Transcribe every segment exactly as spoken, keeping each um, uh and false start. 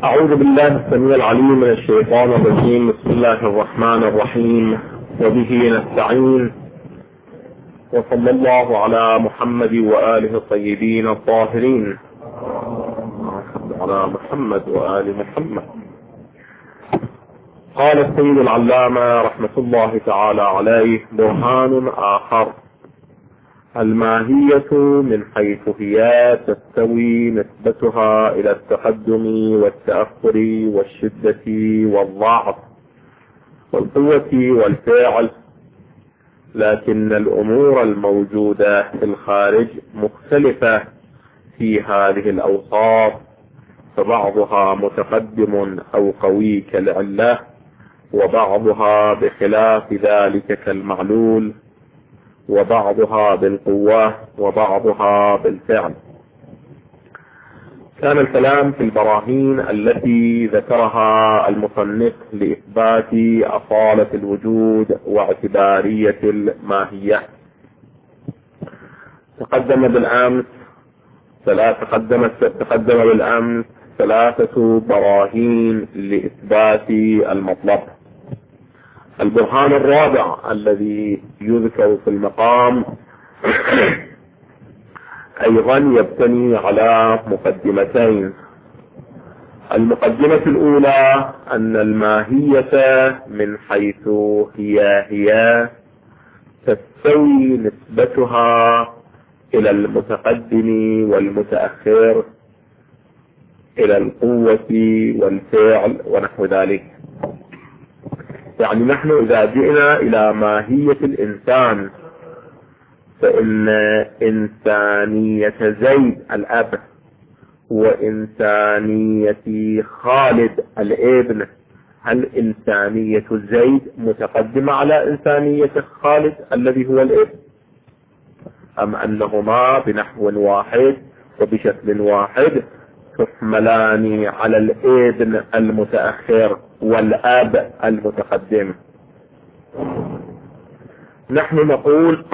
أعوذ بالله السميع العليم من الشيطان الرجيم. بسم الله الرحمن الرحيم، وبه نستعين، وصلى الله على محمد وآله الطيبين الطاهرين، على محمد وآل محمد. قال السيد العلامة رحمة الله تعالى عليه: برهان آخر: الماهية من حيث هي تستوي نسبتها إلى التقدم والتأخر والشدة والضعف والقوة والفعل، لكن الأمور الموجودة في الخارج مختلفة في هذه الأوصاف، فبعضها متقدم أو قوي كالعلة، وبعضها بخلاف ذلك كالمعلول، وبعضها بالقوة وبعضها بالفعل. كان الكلام في البراهين التي ذكرها المصنف لإثبات أصالة الوجود واعتبارية الماهية. تقدم بالأمس تقدم تقدم بالأمس ثلاثة براهين لإثبات المطلب. البرهان الرابع الذي يذكر في المقام أيضا يبتني على مقدمتين. المقدمة الأولى أن الماهية من حيث هي هي تستوي نسبتها إلى المتقدم والمتأخر، إلى القوة والفعل ونحو ذلك. يعني نحن إذا جئنا إلى ماهية الإنسان، فإن إنسانية زيد الأب وإنسانية خالد الابن، هل إنسانية زيد متقدمة على إنسانية خالد الذي هو الابن، أم أنهما بنحو واحد وبشكل واحد تحملان على الابن المتأخر والأب المتقدم؟ نحن نقول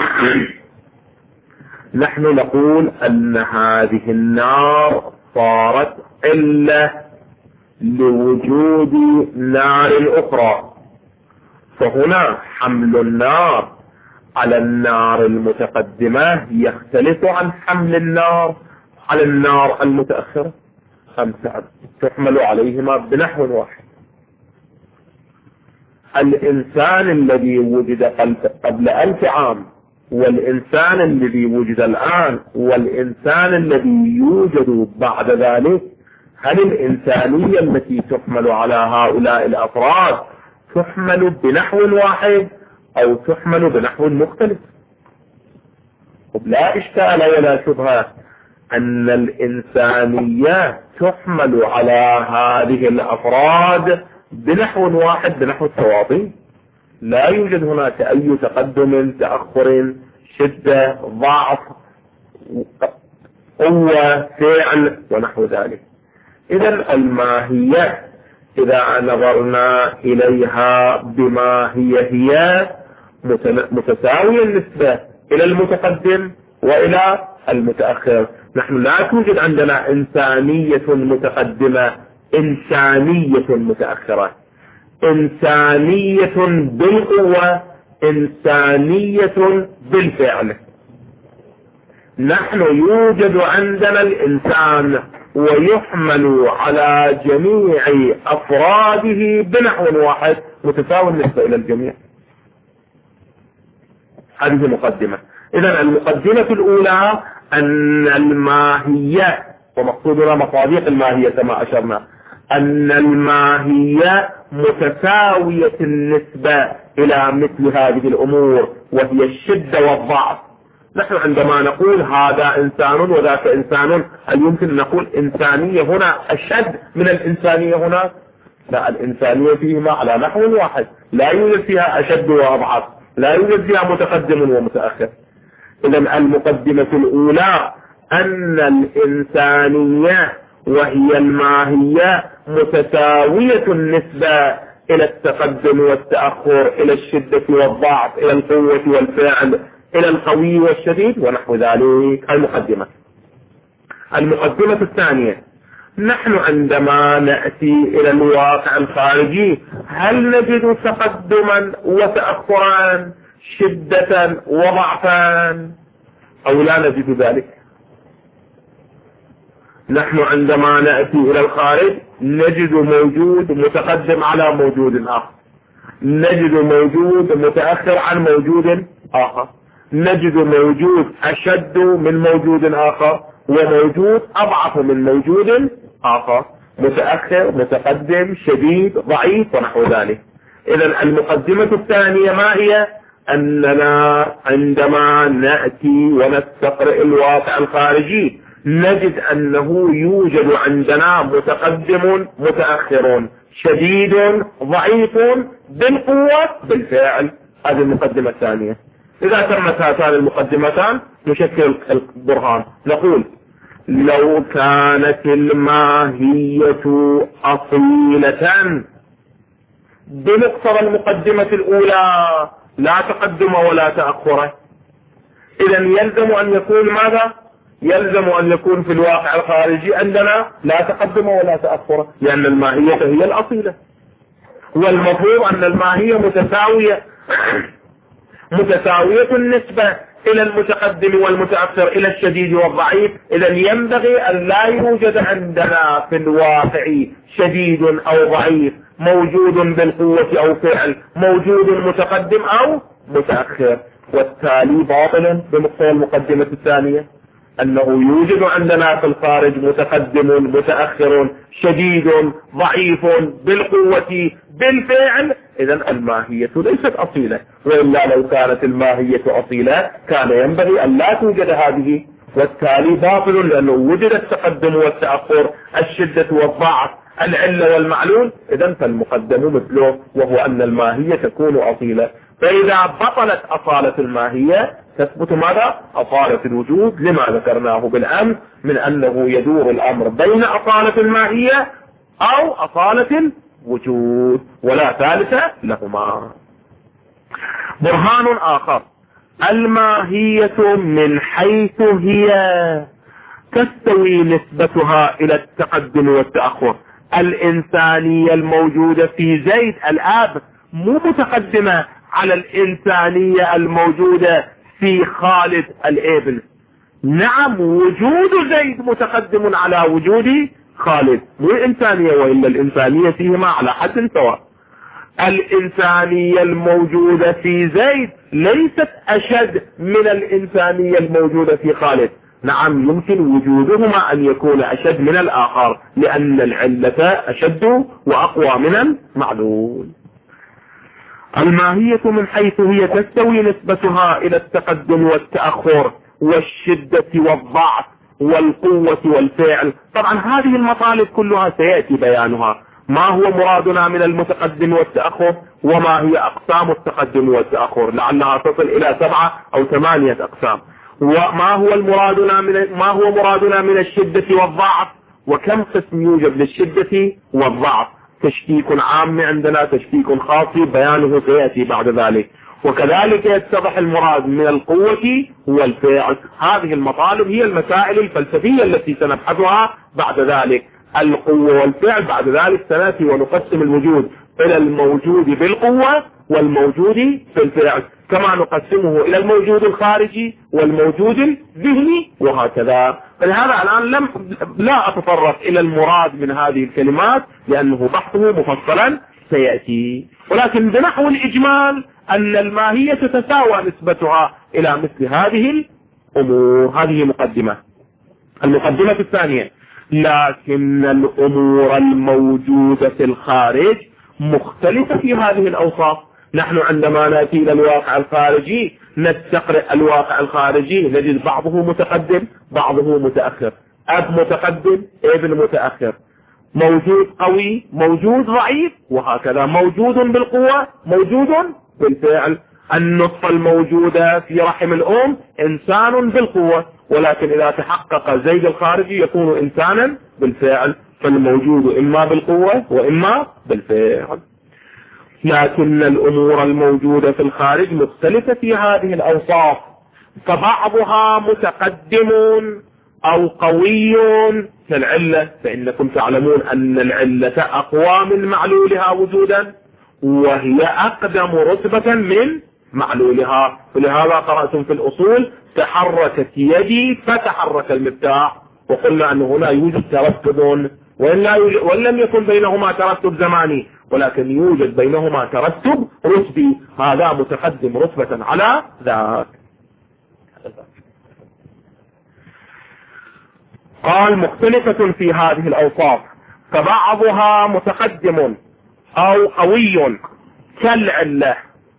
نحن نقول أن هذه النار صارت علة لوجود نار أخرى، فهنا حمل النار على النار المتقدمة يختلف عن حمل النار على النار المتأخرة، أم تحمل عليهما بنحو واحد. الإنسان الذي وجد قبل ألف عام والإنسان الذي وجد الآن والإنسان الذي يوجد بعد ذلك، هل الإنسانية التي تحمل على هؤلاء الأفراد تحمل بنحو واحد أو تحمل بنحو مختلف؟ لا إشكال ولا شبهة أن الإنسانية تحمل على هذه الأفراد بنحو واحد، بنحو التواطي. لا يوجد هناك أي تقدم، تأخر، شدة، ضعف، قوة، فعل ونحو ذلك. إذا الماهية إذا نظرنا إليها بما هي هي متساوية النسبة إلى المتقدم وإلى المتأخر. نحن لا توجد عندنا إنسانية متقدمة، إنسانية متأخرة، إنسانية بالقوة، إنسانية بالفعل. نحن يوجد عندنا الإنسان ويحمل على جميع أفراده بنحو واحد متساوي النسبة إلى الجميع. هذه مقدمة. إذن المقدمة الأولى أن الماهية، ومقصودنا مصادق الماهية كما أشرنا، أن الماهية متساوية النسبة إلى مثل هذه الأمور، وهي الشدة والضعف. نحن عندما نقول هذا إنسان وذاك إنسان، هل يمكن نقول إنسانية هنا أشد من الإنسانية هناك؟ لا، الإنسانية فيهما على نحو واحد، لا يوجد فيها أشد وأضعف، لا يوجد فيها متقدم ومتأخر. إذن المقدمة الأولى أن الإنسانية وهي الماهية متساوية النسبة إلى التقدم والتأخر، إلى الشدة والضعف، إلى القوة والفعل، إلى القوي والشديد ونحو ذلك. المقدمة المقدمة الثانية: نحن عندما نأتي إلى الواقع الخارجي هل نجد تقدما وتأخرا، شدة وضعفا، أو لا نجد ذلك؟ نحن عندما نأتي إلى الخارج نجد موجود متقدم على موجود آخر، نجد موجود متأخر عن موجود آخر، نجد موجود أشد من موجود آخر، وموجود أضعف من موجود آخر، متأخر متقدم شديد ضعيف ونحو ذلك. إذن المقدمة الثانية ما هي؟ أننا عندما نأتي ونستقرئ الواقع الخارجي نجد أنه يوجد عندنا متقدم متأخر شديد ضعيف بالقوة بالفعل. هذه المقدمة الثانية. إذا تمت هاتان المقدمتان نشكل البرهان. نقول لو كانت الماهية أصيلة بمقتضى المقدمة الأولى لا تقدم ولا تأخر، إذا يلزم أن يكون ماذا؟ يلزم أن يكون في الواقع الخارجي عندنا لا تقدم ولا تأخر، لأن الماهية هي الأصيلة، والمفروض أن الماهية متساوية متساوية النسبة إلى المتقدم والمتأخر، إلى الشديد والضعيف. إذا ينبغي أن لا يوجد عندنا في الواقع شديد أو ضعيف، موجود بالقوة أو فعل، موجود متقدم أو متأخر، والتالي باطل بمقتضى المقدمة الثانية، أنه يوجد عندنا في الخارج متقدم متأخر شديد ضعيف بالقوة بالفعل. إذا الماهية ليست أصيلة، وإلا لو كانت الماهية أصيلة كان ينبغي أن لا توجد هذه، والتالي باطل، لأنه وجد التقدم والتأخر، الشدة والضعف، العلة والمعلول. إذا فالمقدم مثله، وهو أن الماهية تكون أصيلة. فإذا بطلت أصالة الماهية تثبت ماذا؟ أصالة الوجود، لما ذكرناه بالأمس من أنه يدور الأمر بين أصالة الماهية أو أصالة الوجود، ولا ثالث لهما. برهان آخر: الماهية من حيث هي تستوي نسبتها إلى التقدم والتأخر. الإنسانية الموجودة في زيد الآب مو متقدمة على الإنسانية الموجودة في خالد الابن. نعم، وجود زيد متقدم على وجود خالد، مو الإنسانية، وإلا الإنسانية فيهما على حد سواء. الإنسانية الموجودة في زيد ليست أشد من الإنسانية الموجودة في خالد. نعم، يمكن وجودهما أن يكون أشد من الآخر، لأن العلة أشد وأقوى من المعلول. الماهية من حيث هي تستوي نسبتها إلى التقدم والتأخر والشدة والضعف والقوة والفعل. طبعا هذه المطالب كلها سيأتي بيانها، ما هو مرادنا من المتقدم والتأخر، وما هي أقسام التقدم والتأخر، لعلها تصل إلى سبعة أو ثمانية أقسام. وما هو المرادنا من ما هو مرادنا من الشدة والضعف، وكم قسم يوجد للشدة والضعف، تشكيك عام عندنا، تشكيك خاص، بيانه سيأتي بعد ذلك. وكذلك يتضح المراد من القوة والفعل. هذه المطالب هي المسائل الفلسفية التي سنبحثها بعد ذلك. القوة والفعل بعد ذلك سنأتي ونقسم الوجود إلى الموجود بالقوة والموجود في الفعل، كما نقسمه إلى الموجود الخارجي والموجود الذهني وهكذا. فلهذا الآن لم لا أتطرق إلى المراد من هذه الكلمات، لأنه بحثه مفصلا سيأتي. ولكن بنحو الإجمال أن الماهية تتساوى نسبتها إلى مثل هذه الأمور. هذه مقدمة. المقدمة الثانية: لكن الأمور الموجودة في الخارج مختلفة في هذه الأوصاف. نحن عندما نأتي إلى الواقع الخارجي نستقرئ الواقع الخارجي نجد بعضه متقدم بعضه متأخر، أب متقدم ابن متأخر، موجود قوي موجود ضعيف، وهكذا موجود بالقوة موجود بالفعل. النطفة الموجودة في رحم الأم إنسان بالقوة، ولكن إذا تحقق زيد الخارجي يكون إنسانا بالفعل، فالموجود إما بالقوة وإما بالفعل. لكن الأمور الموجودة في الخارج مختلفة في هذه الأوصاف، فبعضها متقدم أو قوي كالعلة، فإنكم تعلمون أن العلة أقوى من معلولها وجودا، وهي أقدم رتبة من معلولها. ولهذا قرأتم في الأصول تحركت يدي فتحرك المفتاح، وقلنا أن هنا يوجد ترتب، وإن, وإن لم يكن بينهما ترتب زماني، ولكن يوجد بينهما ترتب رتبي، هذا متقدم رتبة على ذاك. قال مختلفة في هذه الأوصاف، فبعضها متقدم أو قوي كالعلة،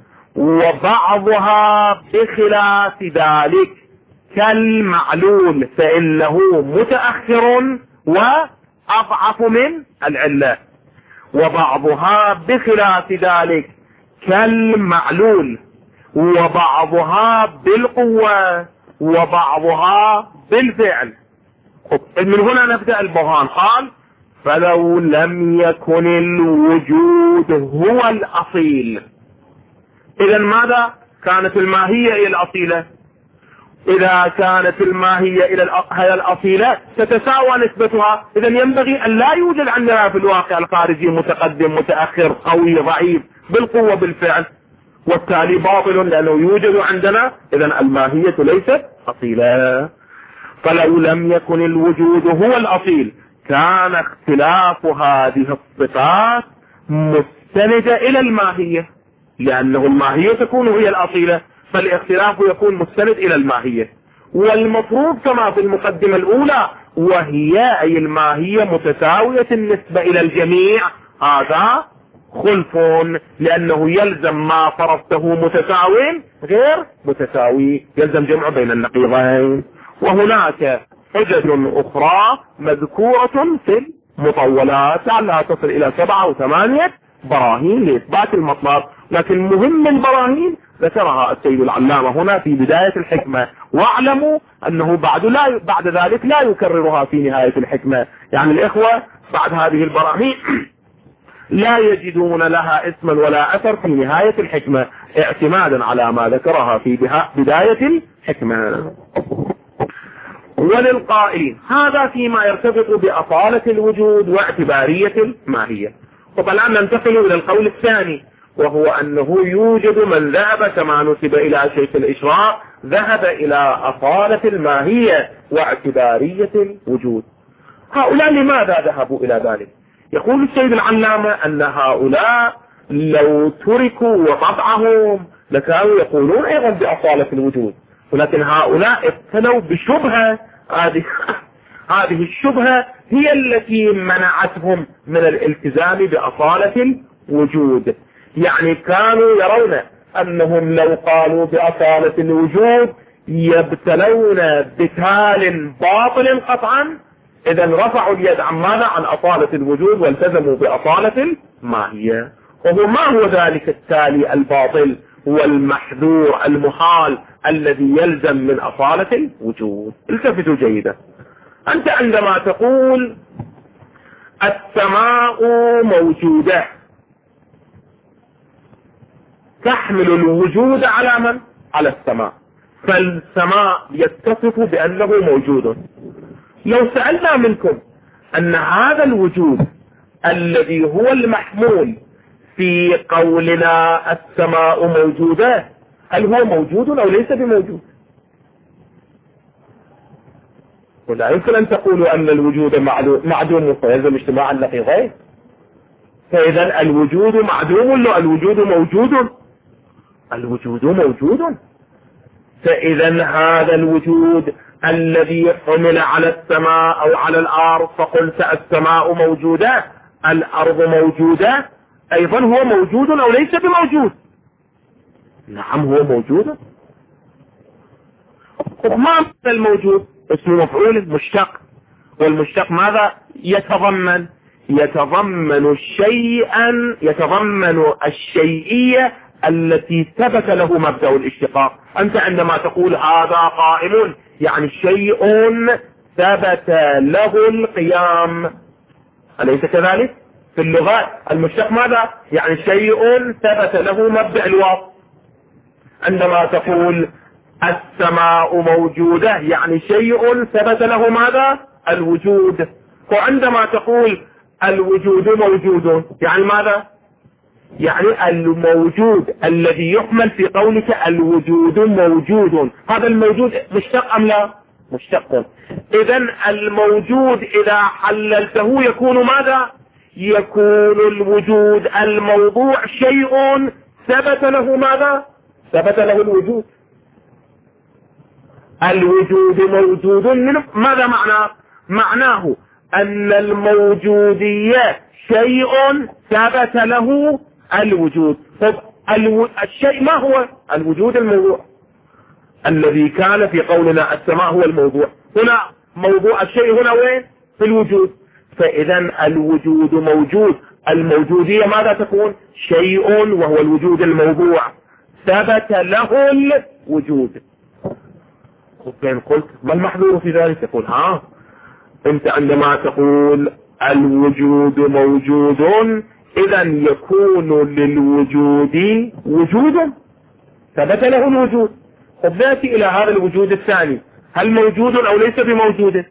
وبعضها بخلاف ذلك كالمعلول فإنه متأخر وأضعف من العلة، وبعضها بخلاف ذلك كالمعلول، وبعضها بالقوة، وبعضها بالفعل. من هنا نبدأ البرهان. قال فلو لم يكن الوجود هو الأصيل، إذا ماذا كانت الماهية إلى الأصيلة؟ إذا كانت الماهية إلى الأصيلة تتساوى نسبتها، إذا ينبغي أن لا يوجد عندنا في الواقع الخارجي متقدم متأخر قوي ضعيف بالقوة بالفعل، والتالي باطل لأنه يوجد عندنا، إذا الماهية ليست أصيلة. فلو لم يكن الوجود هو الأصيل كان اختلاف هذه الصفات مستندة إلى الماهية، لأنه الماهية تكون هي الأصيلة، فالاختلاف يكون مستند إلى الماهية. والمفروض كما في المقدمة الأولى وهي أي الماهية متساوية النسبة إلى الجميع، هذا خلف، لأنه يلزم ما فرضته متساوي غير متساوي، يلزم جمع بين النقيضين. وهناك حجج أخرى مذكورة في المطولات لعلها تصل إلى سبعة وثمانية براهين لإثبات المطلب، لكن مهم البراهين ذكرها السيد العلامة هنا في بداية الحكمة، واعلموا أنه بعد, لا بعد ذلك لا يكررها في نهاية الحكمة. يعني الإخوة بعد هذه البراهين لا يجدون لها اسما ولا أثر في نهاية الحكمة، اعتمادا على ما ذكرها في بداية الحكمة. وللقائلين هذا فيما يرتبط بأصالة الوجود واعتبارية الماهية. والآن ننتقل إلى القول الثاني، وهو أنه يوجد من ذهب كما نسب إلى شيخ الإشراق ذهب إلى أصالة الماهية واعتبارية الوجود. هؤلاء لماذا ذهبوا إلى ذلك؟ يقول السيد العلامة أن هؤلاء لو تركوا وطبعهم لكانوا يقولون أيضا بأصالة الوجود، ولكن هؤلاء ابتلوا بشبهة، هذه هذه الشبهة هي التي منعتهم من الالتزام بأصالة الوجود. يعني كانوا يرون أنهم لو قالوا بأصالة الوجود يبتلون بتال باطل قطعا، إذا رفعوا اليد عن ماذا؟ عن أصالة الوجود والتزموا بأصالة الماهية. وهو ما هو ذلك التالي الباطل والمحذور المحال الذي يلزم من أصالة الوجود؟ التفتوا جيدا. أنت عندما تقول السماء موجودة تحمل الوجود على من؟ على السماء، فالسماء يتصف بأنه موجود. لو سألنا منكم أن هذا الوجود الذي هو المحمول في قولنا السماء موجودة، هل هو موجود أو ليس بموجود؟ ولا يمكن أن تقولوا أن الوجود معدوم فيلزم اجتماع النقيضين، فإذا الوجود معدوم ولا الوجود موجود؟ الوجود موجود. فإذا هذا الوجود الذي حمل على السماء أو على الأرض، فقلت السماء موجودة الأرض موجودة، أيضا هو موجود أو ليس بموجود؟ نعم هو موجود. ما الموجود؟ اسم مفعول مشتق، والمشتق ماذا يتضمن؟ يتضمن شيئا، يتضمن الشيئية التي ثبت له مبدأ الاشتقاق. أنت عندما تقول هذا قائم يعني شيء ثبت له القيام، أليس كذلك؟ في اللغة المشتق ماذا؟ يعني شيء ثبت له مبدأ الوصف. عندما تقول السماء موجودة يعني شيء ثبت له ماذا؟ الوجود. وعندما تقول الوجود موجود يعني ماذا؟ يعني الموجود الذي يحمل في قولك الوجود موجود، هذا الموجود مشتق أم لا؟ مشتق. إذن الموجود إذا حللته يكون ماذا؟ يكون الوجود الموضوع شيء ثبت له ماذا؟ ثبت له الوجود. الوجود موجود منه ماذا معناه؟ معناه أن الموجودية شيء ثبت له الوجود. طب الو... الشيء ما هو؟ الوجود الموضوع الذي كان في قولنا السماء هو الموضوع. هنا موضوع الشيء هنا وين؟ في الوجود. فإذا الوجود موجود، الموجودية ماذا تكون؟ شيء وهو الوجود الموضوع ثبت له الوجود. وكان قلت ما المحذور في ذلك؟ تقول ها انت عندما تقول الوجود موجود اذا يكون للوجود وجود ثبت له الوجود. طب ناتي الى هذا الوجود الثاني، هل موجود او ليس بموجود؟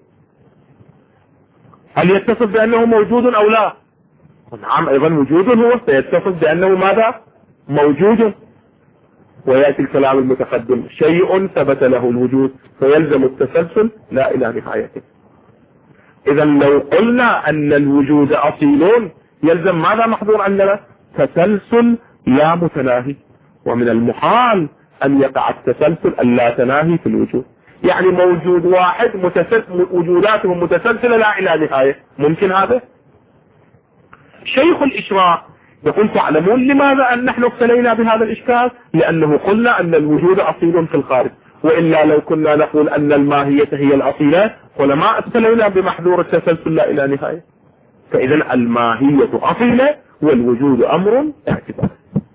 هل يتصف بانه موجود او لا؟ نعم ايضا وجود هو، فيتصف بانه ماذا؟ موجود. ويأتي الكلام المتقدم شيء ثبت له الوجود فيلزم التسلسل لا الى نهايته. اذا لو قلنا ان الوجود اصيل يلزم ماذا محظور عندنا؟ تسلسل لا متناهي، ومن المحال ان يقع التسلسل اللا تناهي في الوجود. يعني موجود واحد متسلسل وجوداتهم متسلسلة لا الى نهاية، ممكن هذا؟ شيخ الاشراق يقول تعلمون لماذا ان نحن ابتلينا بهذا الاشكال؟ لانه قلنا ان الوجود اصيل في الخارج، والا لو كنا نقول ان الماهية هي الاصيلة ولما ابتلينا بمحذور التسلسل لا الى نهاية. فاذا الماهية اصيلة والوجود امر اعتباري.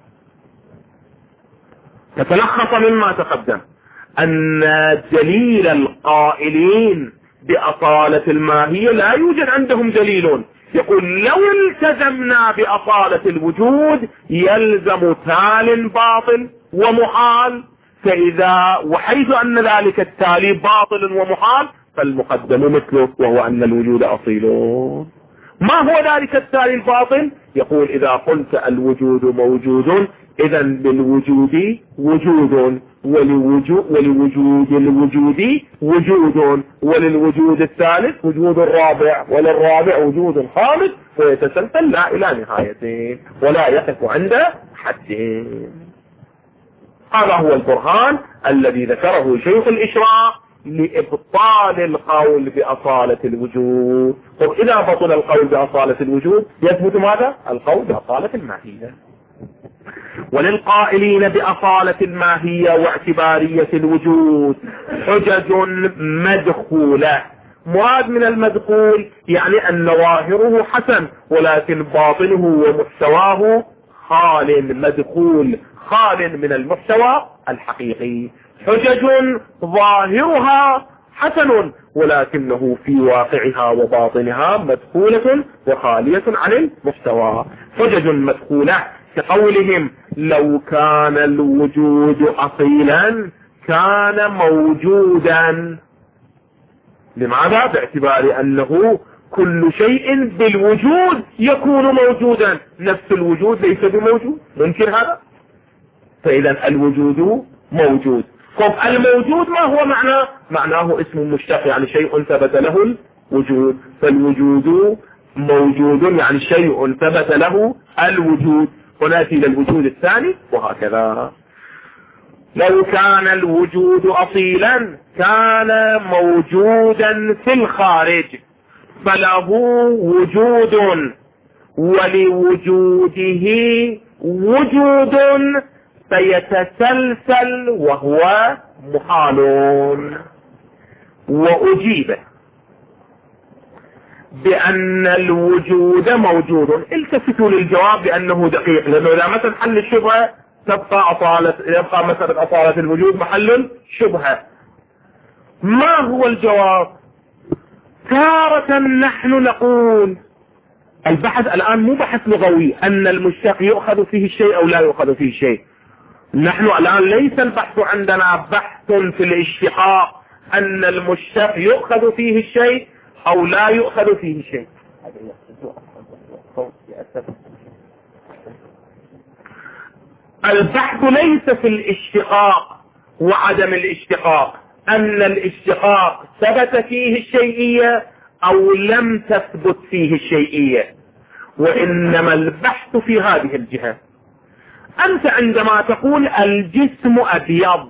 تتلخص مما تقدم ان دليل القائلين باصالة الماهية لا يوجد عندهم دليل يقول لو التزمنا بأصالة الوجود يلزم تال باطل ومحال، فإذا وحيث أن ذلك التالي باطل ومحال فالمقدم مثله وهو أن الوجود أصيل. ما هو ذلك التالي الباطل؟ يقول إذا قلت الوجود موجود إذا للوجود وجود ولوجود, ولوجود الوجود وجود وللوجود الثالث وجود الرابع وللرابع وجود خامس ويتسلسل لا إلى نهايتين ولا يقف عند حدين. هذا هو البرهان الذي ذكره شيخ الإشراق لإبطال القول بأصالة الوجود. طب إذا بطل القول بأصالة الوجود يثبت ماذا؟ القول بأصالة الماهية. وللقائلين بأصالة الماهية واعتبارية الوجود حجج مدخولة. مراد من المدخول يعني أن ظاهره حسن ولكن باطنه ومحتواه خال، مدخول خال من المحتوى الحقيقي. حجج ظاهرها حسن ولكنه في واقعها وباطنها مدخولة وخالية عن المحتوى. حجج مدخولة كقولهم لو كان الوجود أصيلا كان موجودا. لماذا؟ باعتبار أنه كل شيء بالوجود يكون موجودا، نفس الوجود ليس بموجود، ممكن هذا؟ فإذا الوجود موجود. طب الموجود ما هو معناه؟ معناه اسم مشتق يعني شيء ثبت له الوجود، فالوجود موجود يعني شيء ثبت له الوجود. ونأتي إلى الوجود الثاني وهكذا. لو كان الوجود أصيلا كان موجودا في الخارج فله وجود ولوجوده وجود فيتسلسل وهو محال. وأجيب بأن الوجود موجود. التفتوا للجواب بأنه دقيق، لأنه إذا مثلا حل الشبهة تبقى أصالة، يبقى مثلا أصالة الوجود محل شبهة. ما هو الجواب؟ تارة نحن نقول البحث الآن مو بحث لغوي أن المشتق يؤخذ فيه الشيء أو لا يؤخذ فيه الشيء. نحن الآن ليس البحث عندنا بحث في الاشتقاق أن المشتق يؤخذ فيه الشيء أو لا يؤخذ فيه شيء. البحث ليس في الاشتقاق وعدم الاشتقاق، أن الاشتقاق ثبت فيه الشيئية أو لم تثبت فيه الشيئية، وإنما البحث في هذه الجهة. أنت عندما تقول الجسم أبيض،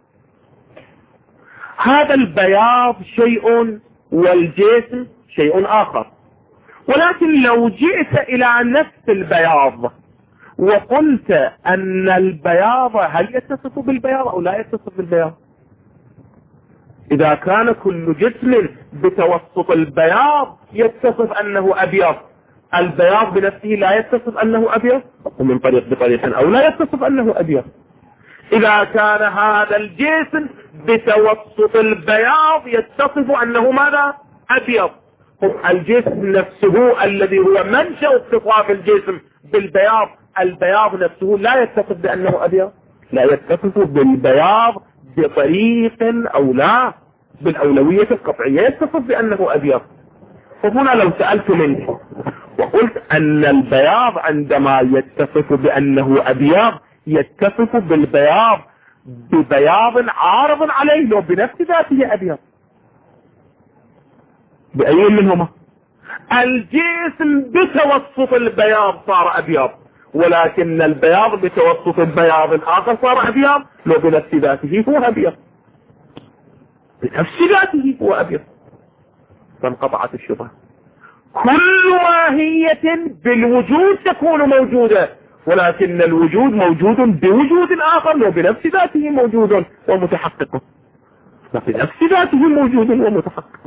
هذا البياض شيء والجسم شيء آخر، ولكن لو جئت إلى نفس البياض وقلت أن البياض هل يتصف بالبياض أو لا يتصف بالبياض؟ إذا كان كل جسم بتوسط البياض يتصف أنه أبيض، البياض بنفسه لا يتصف أنه أبيض، ومن طريق بطريق أو لا يتصف أنه أبيض. إذا كان هذا الجسم بتوسط البياض يتصف أنه ماذا؟ أبيض. الجسم نفسه الذي هو منشأ اتصاف الجسم بالبياض، البياض نفسه لا يتصف بأنه أبيض، لا يتصف بالبياض بطريق أو لا بالأولوية القطعية يتصف بأنه أبيض. فهنا لو سألت منك وقلت أن البياض عندما يتصف بأنه أبيض يتصف بالبياض ببياض عارض عليه لو بنفس ذاته أبيض، بأي منهما؟ الجسم بتوسط البياض صار أبيض، ولكن البياض بتوسط البياض الآخر صار أبيض لو بنفس ذاته هو أبيض، بنفس ذاته هو أبيض، فانقطعت الشبهة. كل ماهية بالوجود تكون موجودة، ولكن الوجود موجود بوجود آخر لو بنفس ذاته موجود ومتحقق، فبنفس ذاته موجود ومتحقق.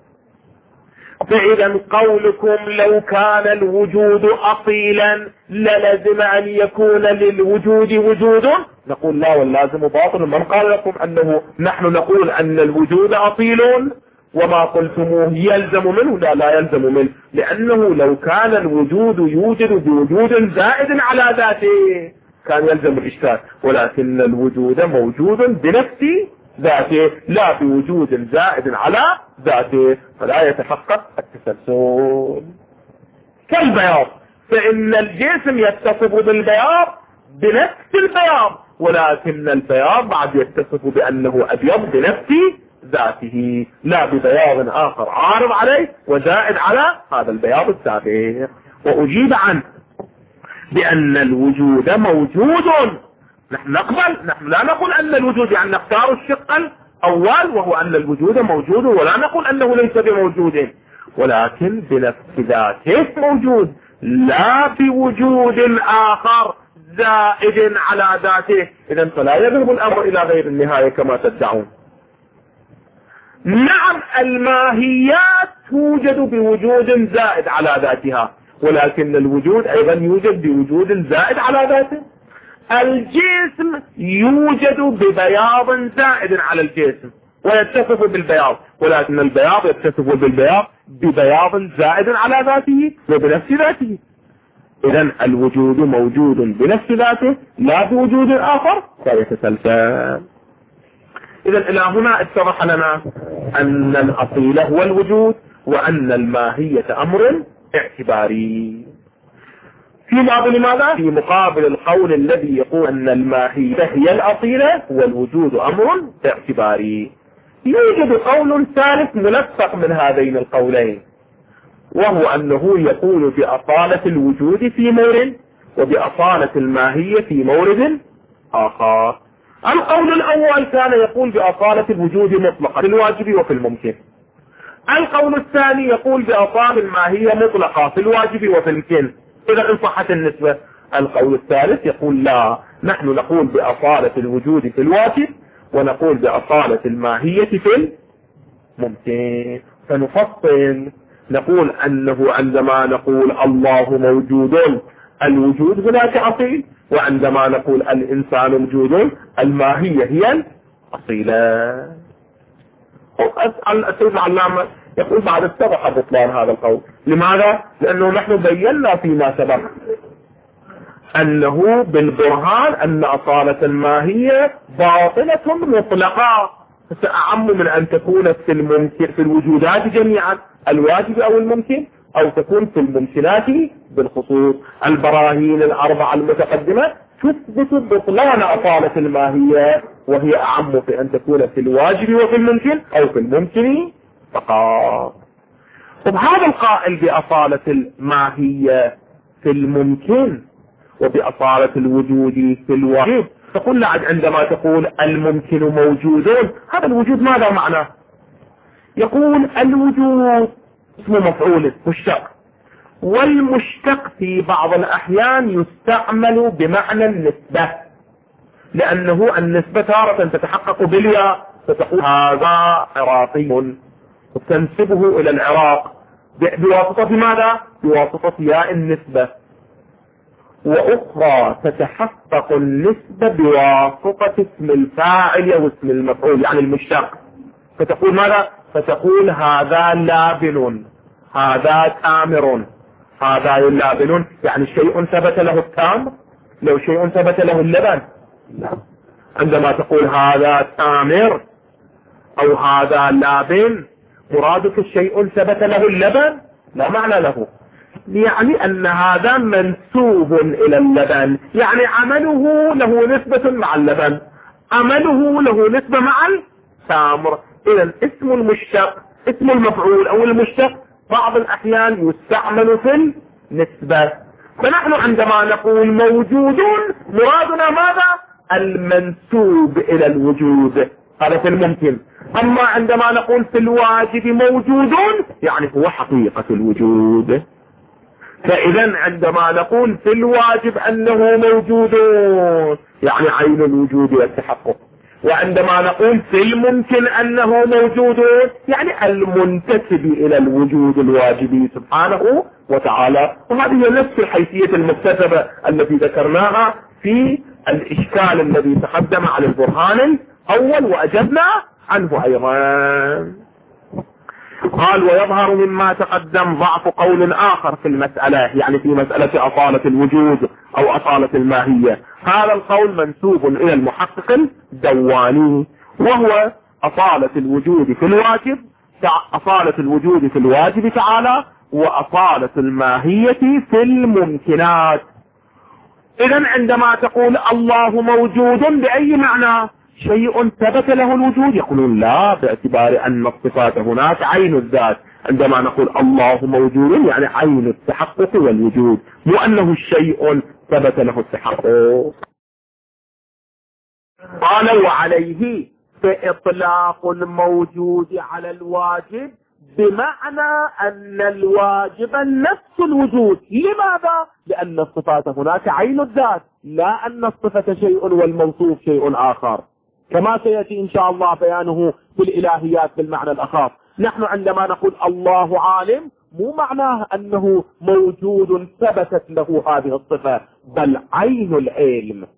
فإذا قولكم لو كان الوجود أصيلا للزم أن يكون للوجود وجود، نقول لا، واللازم باطل. من قال لكم أنه نحن نقول أن الوجود أصيل وما قلتموه يلزم منه؟ لا، لا يلزم منه، لأنه لو كان الوجود يوجد بوجود زائد على ذاته كان يلزم الإشكال، ولكن الوجود موجود بنفس ذاته لا بوجود زائد على ذاته، فلا يتحقق التسلسل. كالبياض، فإن الجسم يتصف بالبياض بنفس البياض، ولكن البياض بعد يتصف بأنه أبيض بنفس ذاته لا ببياض آخر عارض عليه وزائد على هذا البياض السابق. وأجيب عنه بأن الوجود موجود. نحن نقبل، نحن لا نقول أن الوجود يعني نختار الشق الأول وهو أن الوجود موجود، ولا نقول أنه ليس بموجود، ولكن بنفس ذاته موجود لا بوجود آخر زائد على ذاته. إذن فلا يذهب الأمر إلى غير النهاية كما تدعون. نعم، الماهيات توجد بوجود زائد على ذاتها، ولكن الوجود أيضا يوجد بوجود زائد على ذاته. الجسم يوجد ببياض زائد على الجسم ويتصف بالبياض، ولكن البياض يتصف بالبياض ببياض زائد على ذاته وبنفس ذاته. إذن الوجود موجود بنفس ذاته لا بوجود آخر فيتسلسل. إذن إلى هنا اتضح لنا أن الأصيل هو الوجود، وأن الماهية أمر اعتباري. في مقابل ماذا؟ في مقابل القول الذي يقول أن الماهية هي الأصيلة والوجود أمر اعتباري. يوجد قول ثالث ملفق من هذين القولين، وهو أنه يقول بأصالة الوجود في مورد وبأصالة الماهية في مورد آخر. القول الأول كان يقول بأصالة الوجود مطلقة في الواجب وفي الممكن. القول الثاني يقول بأصالة الماهية مطلقة في الواجب وفي الممكن، إذا إن صحت النسبة. القول الثالث يقول لا، نحن نقول بأصالة الوجود في الواجب ونقول بأصالة الماهية في الممكن. فنفصل، نقول أنه عندما نقول الله موجود الوجود هناك أصيل، وعندما نقول الإنسان موجود الماهية هي الأصيلة. السيد العلامة يقول بعد اتضح بطلان هذا القول. لماذا؟ لأنه نحن بينا فيما سبق أنه بالبرهان أن أصالة الماهية باطلة مطلقة، أعم من أن تكون في الممكن في الوجودات جميعا الواجب أو الممكن، أو تكون في الممكنات بالخصوص. البراهين الأربعة المتقدمة تثبت بطلان أصالة الماهية، وهي أعم في أن تكون في الواجب وفي الممكن أو في الممكن فقط. طب هذا القائل بأصالة الماهية في الممكن وبأصالة الوجود في الواجب، تقول لعد عندما تقول الممكن موجودون، هذا الوجود ماذا معناه؟ يقول الوجود اسم مفعول مشتق، والمشتق في بعض الأحيان يستعمل بمعنى النسبة، لأنه النسبة تارة تتحقق بالياء، فتقول هذا عراقي وتنسبه إلى العراق بواسطة ماذا؟ بواسطة ياء النسبة. وأخرى تتحقق النسبة بواسطة اسم الفاعل واسم المفعول، يعني المشتق، فتقول ماذا؟ فتقول هذا لابن، هذا تامر، هذا لابن، يعني شيء ثبت له التامر، لو شيء ثبت له اللبن. عندما تقول هذا تامر أو هذا لابن، مرادك الشيء ثبت له اللبن؟ لا معنى له، يعني أن هذا منسوب إلى اللبن، يعني عمله له نسبة مع اللبن، عمله له نسبة مع التامر. إذن اسم المشتق، اسم المفعول أو المشتق بعض الأحيان يستعمل في النسبة. فنحن عندما نقول موجودون مرادنا ماذا؟ المنسوب إلى الوجود، هذا في الممكن. أما عندما نقول في الواجب موجودون يعني هو حقيقة الوجود. فإذا عندما نقول في الواجب أنه موجودون يعني عين الوجود والتحقق، وعندما نقول في الممكن أنه موجودون يعني المنتسب إلى الوجود الواجبي سبحانه وتعالى. وهذه نفس الحيثية المكتسبة التي ذكرناها في الإشكال الذي تقدم على البرهان الأول وأجبنا عنه أيضا. قال ويظهر مما تقدم ضعف قول آخر في المسألة، يعني في مسألة أصالة الوجود أو أصالة الماهية. هذا القول منسوب إلى المحقق الدواني، وهو أصالة الوجود في الواجب، أصالة الوجود في الواجب تعالى، وأصالة الماهية في الممكنات. إذن عندما تقول الله موجود بأي معنى؟ شيء ثبت له الوجود؟ يقولون لا، باعتبار أن الصفات هناك عين الذات. عندما نقول الله موجود يعني عين التحقق والوجود، مو أنه الشيء ثبت له التحقق. قال وعليه فإطلاق الموجود على الواجب بمعنى أن الواجب نفس الوجود. لماذا؟ لأن الصفات هناك عين الذات، لا أن الصفة شيء والموصوف شيء آخر، كما سيأتي إن شاء الله بيانه في الإلهيات بالمعنى الأخر. نحن عندما نقول الله عالم مو معناه أنه موجود ثبتت له هذه الصفة، بل عين العلم.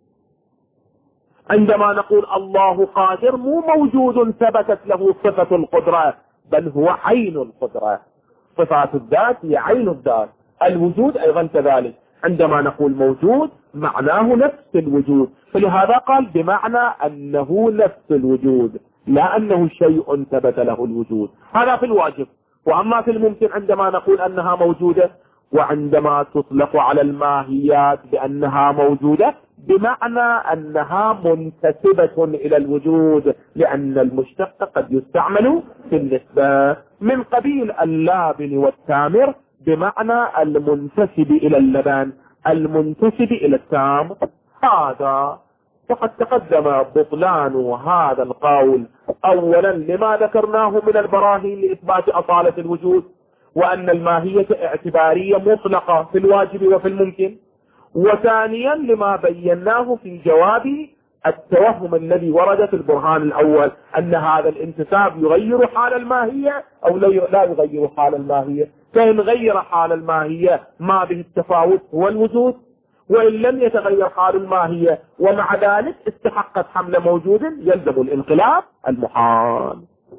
عندما نقول الله قادر مو موجود ثبتت له صفة القدرة، بل هو عين القدرة. صفات الذات هي عين الذات، الوجود أيضا كذلك. عندما نقول موجود معناه نفس الوجود، فلهذا قال بمعنى أنه نفس الوجود، لا أنه شيء ثبت له الوجود. هذا في الواجب. وأما في الممكن عندما نقول أنها موجودة، وعندما تطلق على الماهيات بأنها موجودة بمعنى أنها منتسبة إلى الوجود، لأن المشتق قد يستعمل في النسبة من قبيل اللابن والتامر بمعنى المنتسب إلى اللبن، المنتسب إلى التام. هذا فقد تقدم بطلان هذا القول أولا لما ذكرناه من البراهين لإثبات أصالة الوجود، وأن الماهية اعتبارية مطلقة في الواجب وفي الممكن، وثانيا لما بيناه في جواب التوهم الذي ورد في البرهان الأول أن هذا الانتساب يغير حال الماهية أو لا يغير حال الماهية. فإن غير حال الماهية ما به التفاوت هو الوجود، وإن لم يتغير حال الماهية ومع ذلك استحقت حمل موجود يلزم الانقلاب المحال.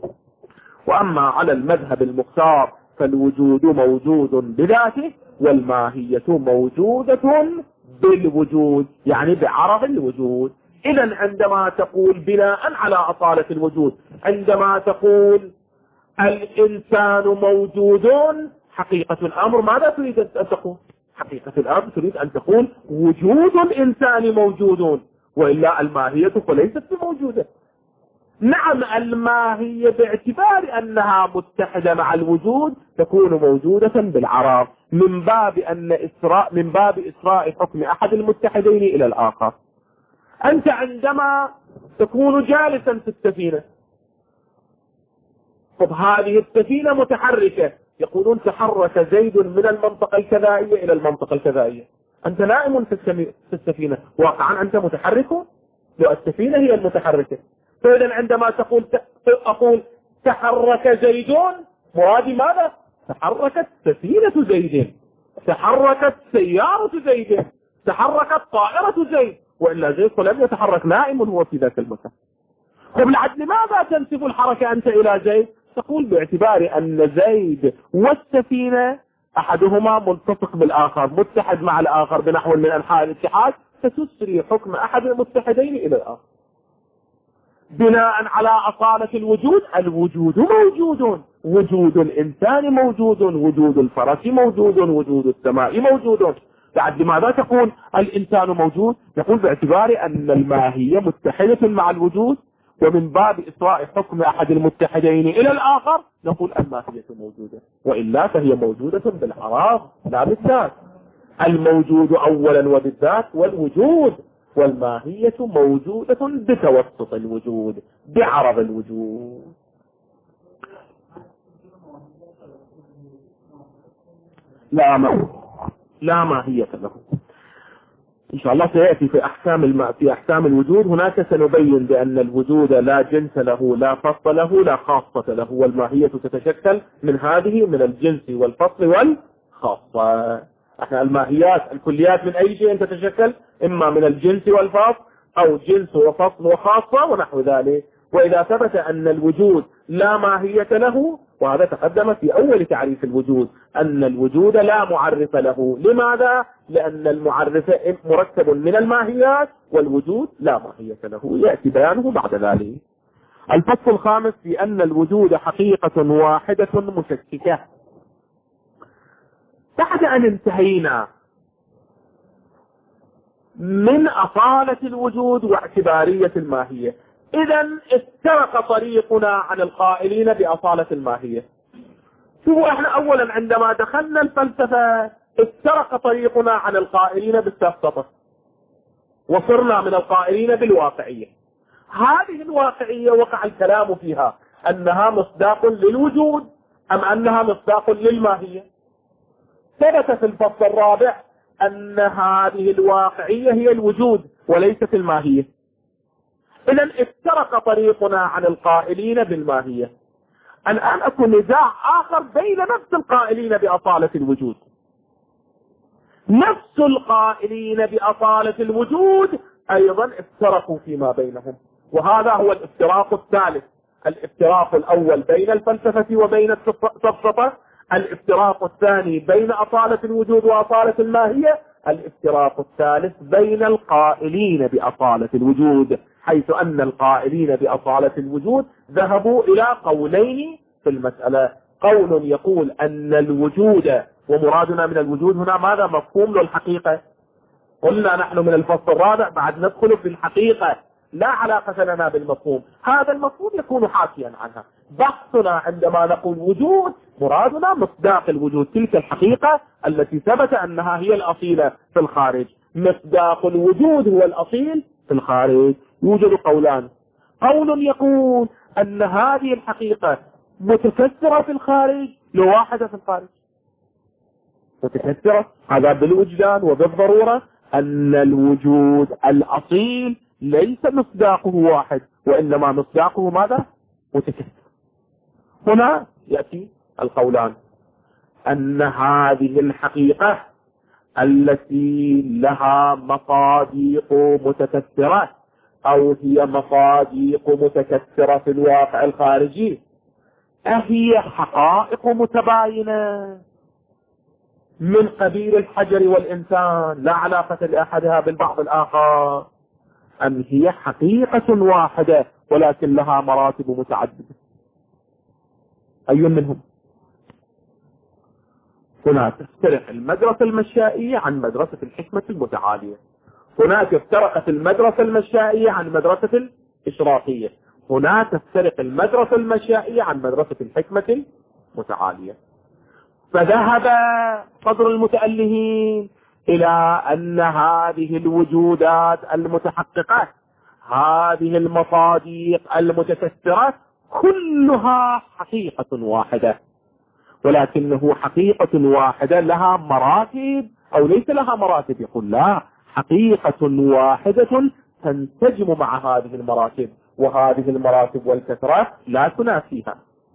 وأما على المذهب المختار فالوجود موجود بذاته، والماهية موجودة بالوجود، يعني بعرض الوجود. إذا عندما تقول بناء على أصالة الوجود، عندما تقول الإنسان موجود، حقيقة الأمر ماذا تريد أن تقول؟ حقيقة الأمر تريد أن تقول وجود الإنسان موجود، وإلا الماهية فليست بموجودة. نعم الماهية باعتبار أنها متحدة مع الوجود تكون موجودة بالعراض، من باب أن إسراء من باب إسراء حكم أحد المتحدين إلى الآخر. أنت عندما تكون جالسا في السفينة، طب هذه السفينة متحركة، يقولون تحرك زيد من المنطقة الكذائية إلى المنطقة الكذائية، أنت نائم في السفينة، واقعا أنت متحرك، والسفينة هي المتحركة. فإذا عندما تقول أقول تحرك زيد، مرادي ماذا؟ تحركت سفينة زيد، تحركت سيارة زيد، تحركت طائرة زيد، وإلا زيد لم يتحرك، نائم هو في ذاك المكان. فبالعد لماذا تنسب الحركة أنت إلى زيد؟ تقول باعتبار أن زيد والسفينة أحدهما ملتصق بالآخر، متحد مع الآخر بنحو من أنحاء الاتحاد، فتسري حكم أحد المتحدين إلى الآخر. بناء على أصالة الوجود، الوجود موجود، وجود الإنسان موجود، وجود الفرس موجود، وجود السماء موجود. بعد لماذا تقول الإنسان موجود؟ يقول باعتبار أن الماهية متحدة مع الوجود، ومن باب إسراء حكم أحد المتحدين إلى الآخر نقول الماهية موجودة، وإلا فهي موجودة بالعراض لا بالذات. الموجود أولا وبالذات، والوجود والماهية موجودة بتوسط الوجود، بعرض الوجود. لا ما لا ماهية له. إن شاء الله سيأتي في أحكام الم... في أحكام الوجود هناك سنبين بأن الوجود لا جنس له، لا فصل له، لا خاصة له، والماهية تتشكل من هذه، من الجنس والفصل والخاصة. احنا الماهيات الكليات من أي شيء تتشكل؟ إما من الجنس والفصل، أو جنس وفصل وخاصة ونحو ذلك. وإذا ثبت أن الوجود لا ماهية له، وهذا تقدم في أول تعريف الوجود، أن الوجود لا معرف له. لماذا؟ لأن المعرف مركب من الماهيات، والوجود لا ماهية له، يأتي بيانه بعد ذلك. الفصل الخامس في أن الوجود حقيقة واحدة مشككة. بعد أن انتهينا من أصالة الوجود واعتبارية الماهية، إذا افترق طريقنا عن القائلين بأصالة الماهية. شوفوا احنا أولا عندما دخلنا الفلسفة افترق طريقنا عن القائلين بالسفسطة، وصرنا من القائلين بالواقعية. هذه الواقعية وقع الكلام فيها أنها مصداق للوجود أم أنها مصداق للماهية. ثبت في الفصل الرابع أن هذه الواقعية هي الوجود وليست الماهية. إذن افترق طريقنا عن القائلين بالماهية. الآن أكون نزاع آخر بين نفس القائلين بأصالة الوجود. نفس القائلين بأصالة الوجود أيضا افترقوا فيما بينهم، وهذا هو الافتراق الثالث. الافتراق الأول بين الفلسفة وبين السفسطة، الافتراق الثاني بين أصالة الوجود وأصالة الماهية، الافتراق الثالث بين القائلين بأصالة الوجود، حيث أن القائلين بأصالة الوجود ذهبوا إلى قولين في المسألة. قول يقول أن الوجود، ومرادنا من الوجود هنا ماذا؟ مفهوم للحقيقة. قلنا نحن من الفصل الرابع بعد ندخل في الحقيقة، لا علاقة لنا بالمفهوم، هذا المفهوم يكون حاكيا عنها. بحثنا عندما نقول وجود مرادنا مصداق الوجود، تلك الحقيقة التي ثبت أنها هي الأصيلة في الخارج. مصداق الوجود هو الأصيل في الخارج. يوجد قولان، قول يقول أن هذه الحقيقة متكثرة في الخارج، لو واحدة في الخارج متكثرة، هذا بالوجدان وبالضرورة أن الوجود الأصيل ليس مصداقه واحد، وإنما مصداقه ماذا؟ متكثر. هنا يأتي القولان، أن هذه الحقيقة التي لها مصادق متكثرة، أو هي مصادق متكثرة في الواقع الخارجي، أهي حقائق متباينة من قبيل الحجر والإنسان، لا علاقة لأحدها بالبعض الآخر. أم هي حقيقة واحدة ولكن لها مراتب متعددة؟ أي منهم؟ هناك تفترق المدرسة المشائية عن مدرسة الحكمة المتعالية، هناك افترقت المدرسة المشائية عن مدرسة الإشراقية، هناك تفترق المدرسة المشائية عن مدرسة الحكمة المتعالية. فذهب صدر المتألهين إلى أن هذه الوجودات المتحققة، هذه المصادق المتكسرة، كلها حقيقة واحدة، ولكنه حقيقة واحدة لها مراتب أو ليس لها مراتب؟ يقول لا، حقيقة واحدة تنسجم مع هذه المراتب، وهذه المراتب والكثرة لا تنافيها.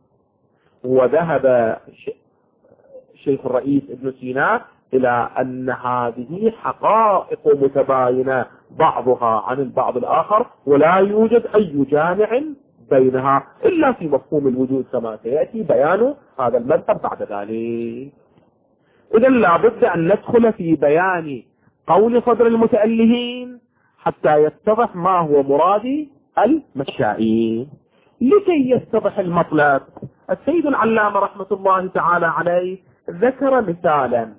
وذهب الشيخ الرئيس ابن سينا إلى أن هذه حقائق متباينة بعضها عن البعض الآخر، ولا يوجد أي جامع بينها إلا في مفهوم الوجود كما سيأتي بيان هذا المذهب بعد ذلك. إذا لابد أن ندخل في بيان قول صدر المتألهين حتى يتضح ما هو مراد المشائي. لكي يتضح المطلب، السيد العلامة رحمة الله تعالى عليه ذكر مثالا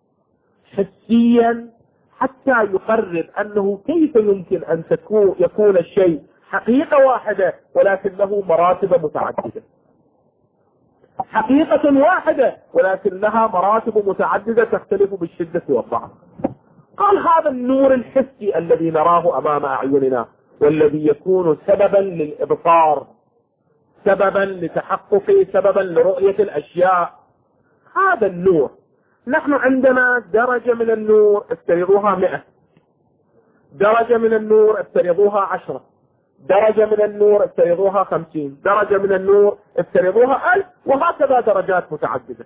حسيا حتى يقرر أنه كيف يمكن أن تكون يكون الشيء حقيقة واحدة ولكن له مراتب متعددة، حقيقة واحدة ولكن لها مراتب متعددة تختلف بالشدة والضعف. قال هذا النور الحسي الذي نراه أمام أعيننا والذي يكون سببا للإبصار، سببا لتحقق، سببا لرؤية الأشياء، هذا النور نحن عندنا درجة من النور افترضوها مئة، درجة من النور افترضوها عشرة، درجة من النور افترضوها خمسين، درجة من النور افترضوها ألف، وهكذا درجات متعددة.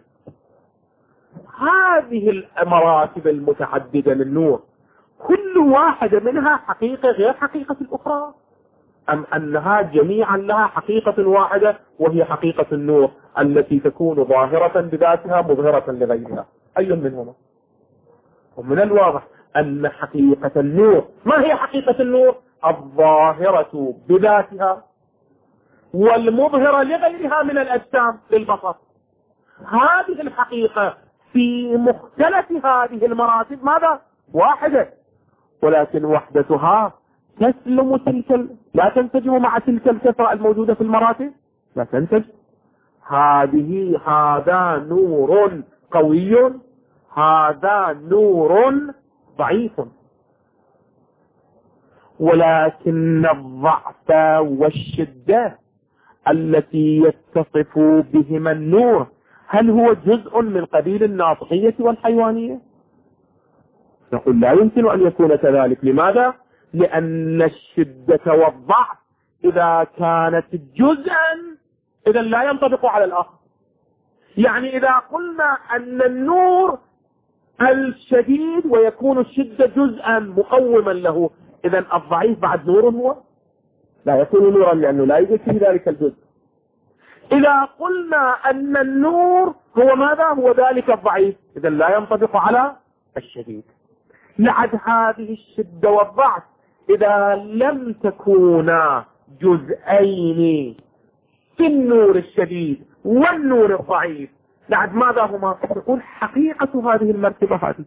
هذه المراتب المتعددة للنور كل واحدة منها حقيقة غير حقيقة الأخرى، أم أنها جميعا لها حقيقة واحدة وهي حقيقة النور التي تكون ظاهرة بذاتها مظهرة لغيرها؟ أي منهما؟ ومن الواضح أن حقيقة النور، ما هي حقيقة النور؟ الظاهرة بذاتها والمظهرة لغيرها من الأجسام للبصر. هذه الحقيقة في مختلف هذه المراتب ماذا؟ واحدة، ولكن وحدتها تسلم تلك، لا تنسجم مع تلك الكثرة الموجودة في المراتب، لا تنسجم. هذه هذا نور قوي، هذا نور ضعيف، ولكن الضعف والشدة التي يتصف بهما النور هل هو جزء من قبيل الناطقية والحيوانية؟ نقول لا يمكن أن يكون كذلك. لماذا؟ لأن الشدة والضعف إذا كانت جزءا إذا لا ينطبق على الآخر. يعني إذا قلنا أن النور الشديد ويكون الشدة جزءا مقوما له، إذا الضعيف بعد نور هو؟ لا يكون نورا لأنه لا يوجد في ذلك الجزء. إذا قلنا أن النور هو ماذا؟ هو ذلك الضعيف، إذا لا ينطبق على الشديد. لعد هذه الشدة والضعف إذا لم تكونا جزئين في النور الشديد والنور الضعيف، لعد ماذا هما؟ تقول حقيقة هذه المرتبة هذه.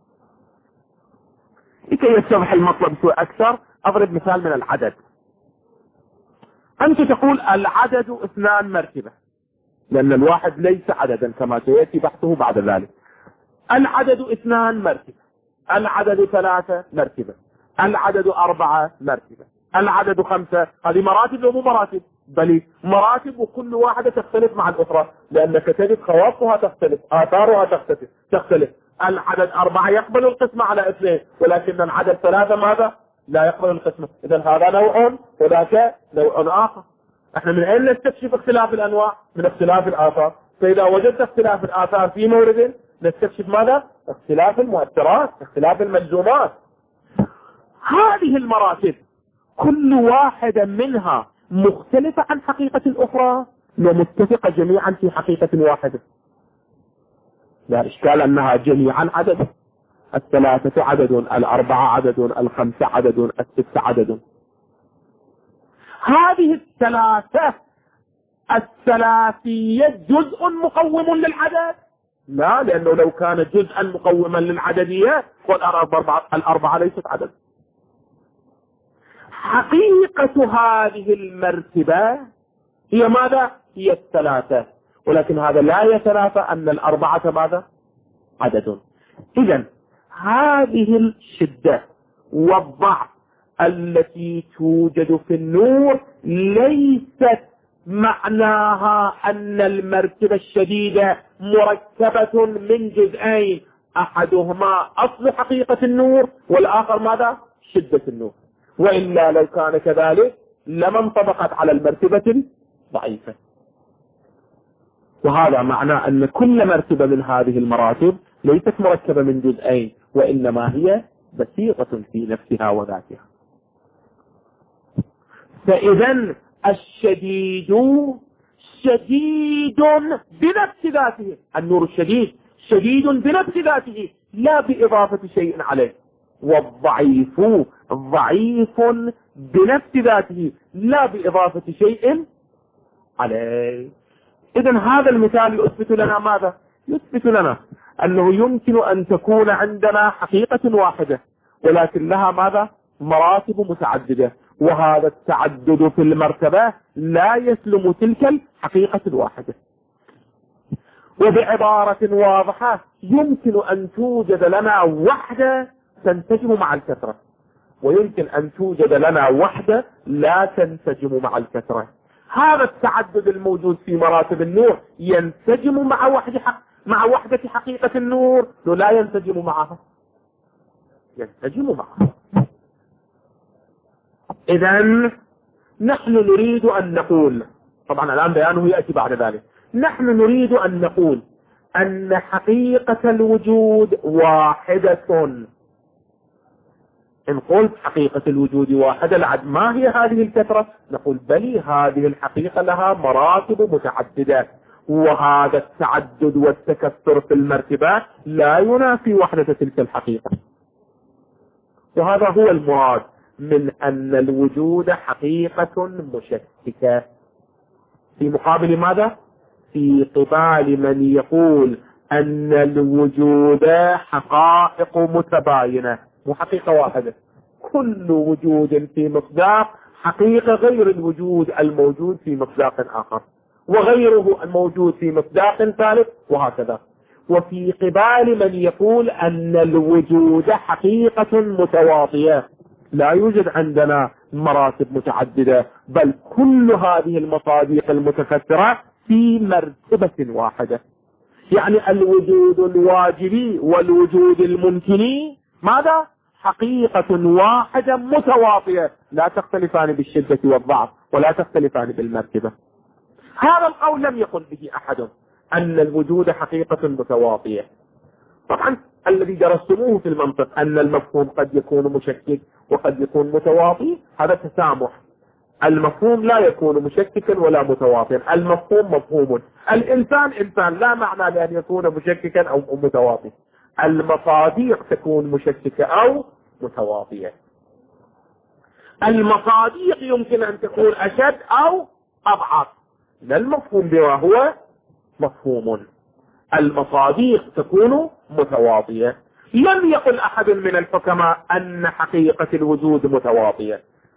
لكي يتضح المطلب شوي أكثر أضرب مثال من العدد. أنت تقول العدد اثنان مرتبة، لأن الواحد ليس عددا كما سيأتي بحثه بعد ذلك. العدد اثنان مرتبة، العدد ثلاثة مرتبة، العدد أربعة مرتبة، العدد خمسة. هذه مراتب ومو مراتب؟ بل مراتب، وكل واحدة تختلف مع الأخرى، لأنك تجد خواصها تختلف، آثارها تختلف تختلف. العدد أربعة يقبل القسمة على اثنين، ولكن العدد ثلاثة ماذا؟ لا يقبل القسمة. إذا هذا نوع وذاك نوع آخر. احنا من أين نستكشف اختلاف الأنواع؟ من اختلاف الآثار. فإذا وجدت اختلاف الآثار في مورد نستكشف ماذا؟ اختلاف المؤثرات، اختلاف الملزومات. هذه المراتب كل واحدة منها مختلفة عن حقيقة الأخرى ومتفقة جميعا في حقيقة واحدة. لا إشكال أنها جميعا عدد، الثلاثة عدد، الأربعة عدد، الخمسة عدد، الستة عدد. هذه الثلاثة الثلاثية جزء مقوم للعدد؟ لا، لأنه لو كان جزءا مقوما للعددية والأربعة ليست عدد. حقيقة هذه المرتبة هي ماذا؟ هي الثلاثة، ولكن هذا لا يتنافى أن الأربعة ماذا؟ عدد. إذن هذه الشدة والضعف التي توجد في النور ليست معناها أن المرتبة الشديدة مركبة من جزئين، أحدهما أصل حقيقة النور والآخر ماذا؟ شدة النور، وإلا لو كان كذلك لما انطبقت على المرتبة الضعيفة. وهذا معناه أن كل مرتبة من هذه المراتب ليست مركبة من جزئين، وإنما هي بسيطة في نفسها وذاتها. فإذا الشديد شديد بنفس ذاته، النور الشديد شديد بنفس ذاته لا بإضافة شيء عليه، والضعيف ضعيف بنفس ذاته لا بإضافة شيء عليه. إذن هذا المثال يثبت لنا ماذا؟ يثبت لنا أنه يمكن أن تكون عندنا حقيقة واحدة ولكن لها ماذا؟ مراتب متعددة، وهذا التعدد في المرتبة لا يسلم تلك الحقيقة الواحدة. وبعبارة واضحة يمكن أن توجد لنا وحدة تنسجم مع الكثرة، ويمكن أن توجد لنا وحدة لا تنسجم مع الكثرة. هذا التعدد الموجود في مراتب النور ينسجم مع وحدة حق مع وحدة حقيقة النور، لا ينسجم معها، ينسجم معها. إذن نحن نريد أن نقول، طبعا الآن بيانه يأتي بعد ذلك، نحن نريد أن نقول أن حقيقة الوجود واحدة. إن قلت حقيقة الوجود واحدة العد ما هي هذه الكثرة؟ نقول بلي هذه الحقيقة لها مراتب متعددة، وهذا التعدد والتكثر في المرتبات لا ينافي وحدة تلك الحقيقة. وهذا هو المراد من أن الوجود حقيقة مشككة. في مقابل ماذا؟ في قبال من يقول أن الوجود حقائق متباينة، مو حقيقة واحدة، كل وجود في مصداق حقيقة غير الوجود الموجود في مصداق آخر، وغيره الموجود في مصداق ثالث، وهكذا. وفي قبال من يقول أن الوجود حقيقة متواطية، لا يوجد عندنا مراتب متعددة، بل كل هذه المصادق المتكثرة في مرتبة واحدة. يعني الوجود الواجبي والوجود الممكني ماذا؟ حقيقة واحدة متواطية، لا تختلفان بالشدة والضعف ولا تختلفان بالمرتبة. هذا القول لم يقل به أحد أن الوجود حقيقة متواطية. طبعا الذي درستموه في المنطق أن المفهوم قد يكون مشكك وقد يكون متواطي، هذا تسامح. المفهوم لا يكون مشككا ولا متواطئا، المفهوم مفهوم. الإنسان إنسان، لا معنى لأن يكون مشككا أو متواطئ. المصادق تكون مشككة أو متواطئة. المصادق يمكن أن تكون أشد أو أضعف، لا المفهوم بما هو مفهوم. المصادق تكون متواطئة. لم يقل أحد من الحكماء أن حقيقة الوجود متواطئة،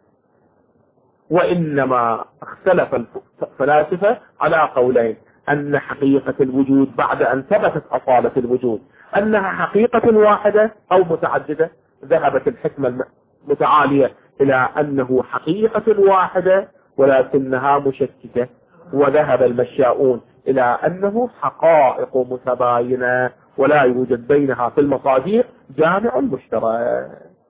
وإنما اختلف الفلاسفة على قولين: أن حقيقة الوجود بعد أن ثبتت أصالة الوجود أنها حقيقة واحدة أو متعددة، ذهبت الحكمة المتعالية إلى أنه حقيقة واحدة ولكنها مشككة، وذهب المشاؤون إلى أنه حقائق متباينة ولا يوجد بينها في المصادق جامع مشترك.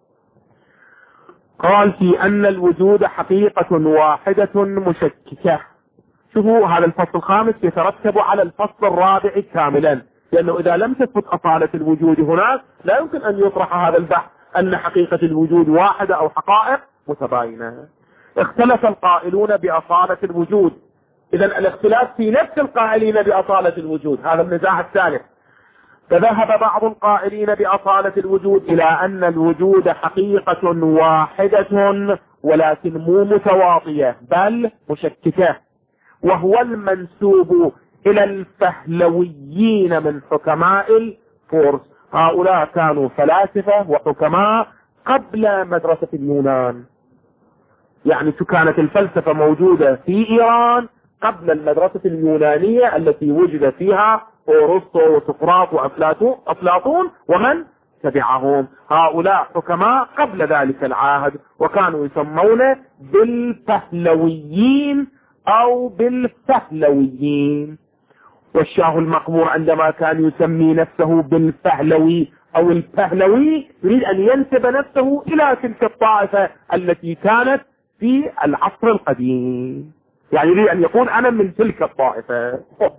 قال في أن الوجود حقيقة واحدة مشككة. شوفوا هذا الفصل الخامس يترتب على الفصل الرابع كاملا، لأنه إذا لم تثبت أصالة الوجود هناك لا يمكن أن يطرح هذا البحث أن حقيقة الوجود واحدة أو حقائق متباينة. اختلف القائلون بأصالة الوجود. إذن الاختلاف في نفس القائلين بأصالة الوجود، هذا النزاع الثالث. فذهب بعض القائلين بأصالة الوجود إلى أن الوجود حقيقة واحدة ولكن مو متواطية بل مشككة، وهو المنسوب إلى الفهلويين من حكماء الفرس. هؤلاء كانوا فلاسفة وحكماء قبل مدرسة اليونان، يعني كانت الفلسفة موجودة في إيران قبل المدرسة اليونانية التي وجد فيها أورسطو وسقراط وأفلاطون ومن تبعهم. هؤلاء حكماء قبل ذلك العهد وكانوا يسمون بالفهلويين أو بالفهلويين. والشاه المقبور عندما كان يسمي نفسه بالفهلوي أو الفهلوي يريد أن ينسب نفسه إلى تلك الطائفة التي كانت في العصر القديم، يعني يريد أن يقول أنا من تلك الطائفة،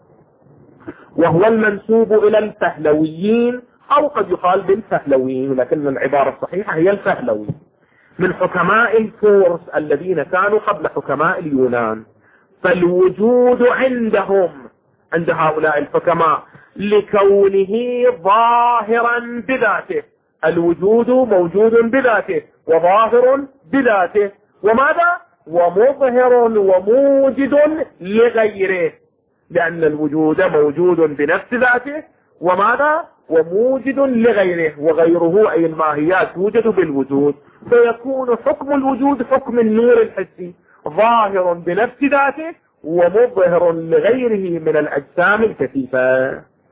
وهو المنسوب إلى الفهلويين أو قد يقال بالفهلويين، لكن العبارة الصحيحة هي الفهلوي من حكماء الفرس الذين كانوا قبل حكماء اليونان. فالوجود عندهم عند هؤلاء الحكماء لكونه ظاهرا بذاته، الوجود موجود بذاته وظاهر بذاته، وماذا؟ ومظهر وموجد لغيره، لأن الوجود موجود بنفس ذاته وماذا؟ وموجد لغيره، وغيره أي الماهيات توجد بالوجود، فيكون حكم الوجود حكم النور الحسي، ظاهر بنفس ذاته ومظهر لغيره من الأجسام الكثيفة.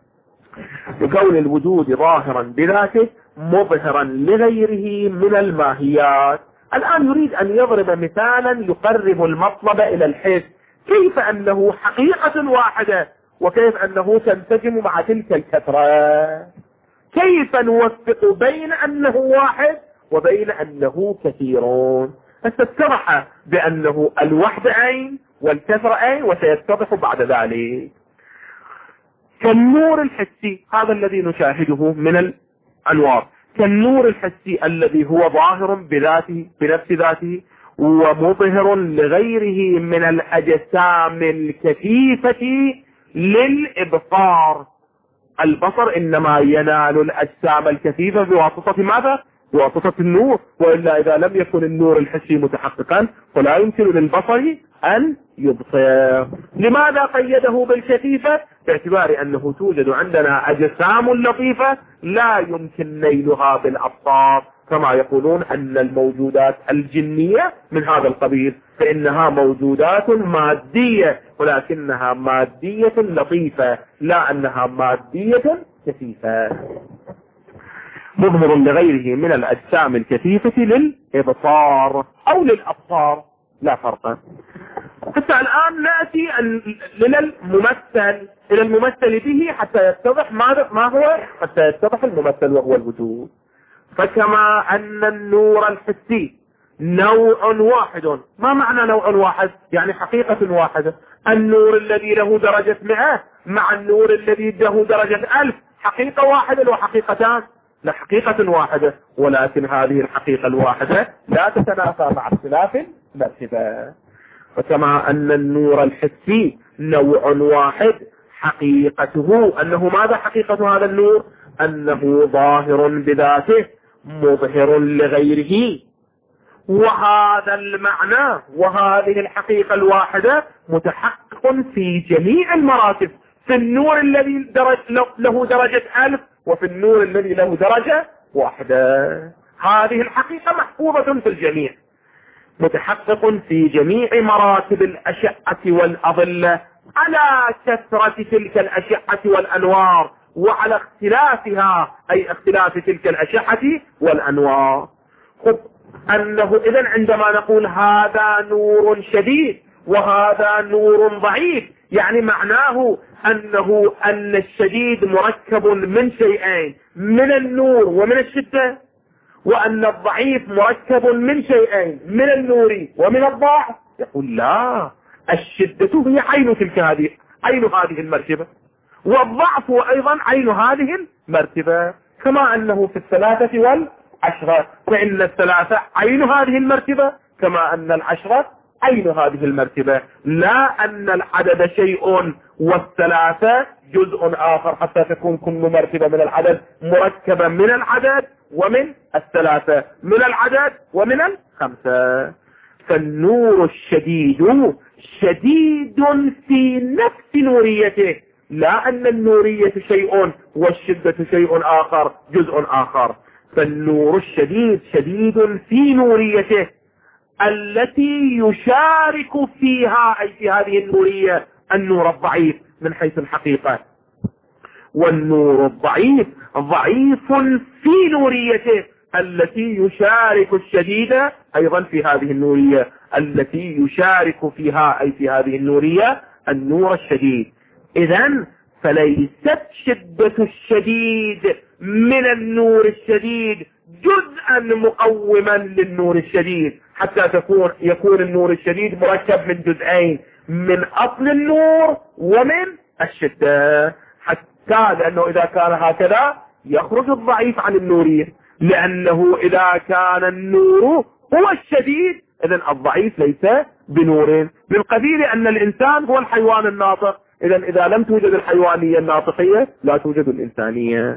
لكون الوجود ظاهرا بذاته مظهرا لغيره من الماهيات. الآن يريد أن يضرب مثالا يقرب المطلب إلى الحس، كيف أنه حقيقة واحدة وكيف أنه تنسجم مع تلك الكثرة، كيف نوفق بين أنه واحد وبين أنه كثيرون. فستتضح بأنه الوحد عين والكثرة عين، وسيتضح بعد ذلك. كالنور الحسي هذا الذي نشاهده من الأنوار، كالنور الحسي الذي هو ظاهر بذاته بنفس ذاته ومظهر لغيره من الأجسام الكثيفة للإبصار. البصر إنما ينال الأجسام الكثيفة بواسطة ماذا؟ بواسطة النور، وإلا إذا لم يكن النور الحسي متحققا فلا يمكن للبصر أن يبصر. لماذا قيده بالكثيفة؟ باعتبار أنه توجد عندنا أجسام لطيفة لا يمكن نيلها بالأبصار، كما يقولون أن الموجودات الجنية من هذا القبيل، فإنها موجودات مادية ولكنها مادية لطيفة لا أنها مادية كثيفة. مظهر لغيره من الأجسام الكثيفة للإبصار أو للأبصار لا فرق. حتى الآن نأتي إلى الممثل إلى الممثل به حتى يتضح ماذا ما هو، حتى يتضح الممثل وهو الوجود. فكما أن النور الحسي نوع واحد. ما معنى نوع واحد؟ يعني حقيقة واحدة. النور الذي له درجة مئة مع النور الذي له درجة ألف حقيقة واحدة وحقيقتان؟ لا، حقيقة واحدة، ولكن هذه الحقيقة الواحدة لا تتنافى مع اختلاف المرتبة. فكما أن النور الحسي نوع واحد حقيقته أنه ماذا؟ حقيقة هذا النور أنه ظاهر بذاته مظهر لغيره، وهذا المعنى وهذه الحقيقة الواحدة متحقق في جميع المراتب، في النور الذي درج له درجة ألف وفي النور الذي له درجة واحدة. هذه الحقيقة محفوظة في الجميع، متحقق في جميع مراتب الأشعة والأضلة على كثرة تلك الأشعة والأنوار وعلى اختلافها، أي اختلاف تلك الأشعة والأنوار. خب أنه إذن عندما نقول هذا نور شديد وهذا نور ضعيف، يعني معناه أنه أن الشديد مركب من شيئين، من النور ومن الشدة، وأن الضعيف مركب من شيئين، من النور ومن الضعف. يقول لا، الشدة هي عين تلك هذه عين هذه المرتبة، والضعف هو أيضا عين هذه المرتبة، كما أنه في الثلاثة والعشرة، فإن الثلاثة عين هذه المرتبة كما أن العشرة عين هذه المرتبة، لا أن العدد شيء والثلاثة جزء آخر، حتى تكون كل مرتبة من العدد مركبة من العدد ومن الثلاثة، من العدد ومن الخمسة. فالنور الشديد شديد في نفس نوريته، لا أن النورية شيء والشدة شيء آخر جزء آخر. فالنور الشديد شديد في نوريته التي يشارك فيها، أي في هذه النورية، النور الضعيف من حيث الحقيقة. والنور الضعيف ضعيف في نوريته التي يشارك الشديد أيضا في هذه النورية التي يشارك فيها، أي في هذه النورية، النور الشديد. إذن فليست شدة الشديد من النور الشديد جزءا مقوما للنور الشديد، حتى تكون يكون النور الشديد مركب من جزئين، من أصل النور ومن الشدة، حتى لأنه إذا كان هكذا يخرج الضعيف عن النورية، لأنه إذا كان النور هو الشديد إذن الضعيف ليس بنور. بالقدير أن الإنسان هو الحيوان الناطق، إذن إذا لم توجد الحيوانية الناطقية لا توجد الإنسانية.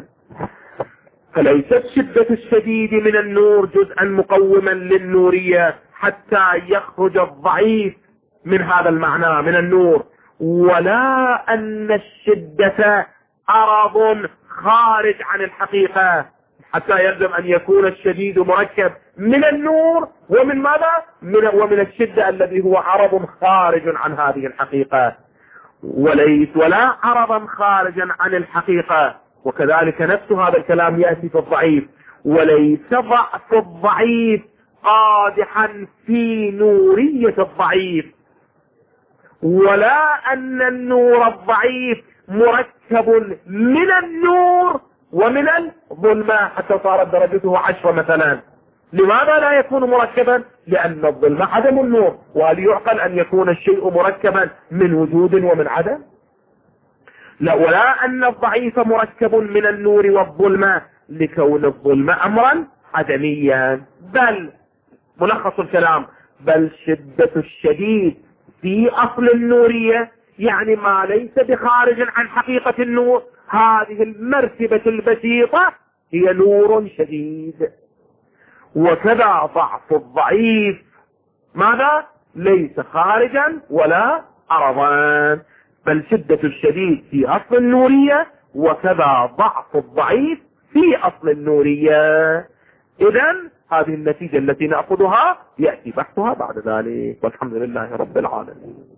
فليست شدة الشديد من النور جزءا مقوما للنورية حتى يخرج الضعيف من هذا المعنى من النور، ولا أن الشدة عرض خارج عن الحقيقة، حتى يلزم أن يكون الشديد مركب من النور ومن ماذا؟ من ومن الشدة الذي هو عرض خارج عن هذه الحقيقة، وليس ولا عرضا خارجا عن الحقيقة. وكذلك نفس هذا الكلام يأتي في الضعيف، وليس ضعف الضعيف قادحا في نورية الضعيف، ولا أن النور الضعيف مركب من النور ومن الظلمة حتى صارت درجته عشرة مثلا. لماذا لا يكون مركبا؟ لأن الظلمة عدم النور، وهل يعقل أن يكون الشيء مركبا من وجود ومن عدم؟ لا. ولا أن الضعيف مركب من النور والظلمة لكون الظلمة أمرا عدميا، بل ملخص الكلام بل شدة الشديد في أصل النورية، يعني ما ليس بخارج عن حقيقة النور، هذه المرتبة البسيطة هي نور شديد. وكذا ضعف الضعيف ماذا؟ ليس خارجا ولا عرضا، بل شدة الشديد في أصل النورية، وكذا ضعف الضعيف في أصل النورية. إذن هذه النتيجة التي نأخذها يأتي بحثها بعد ذلك، والحمد لله رب العالمين.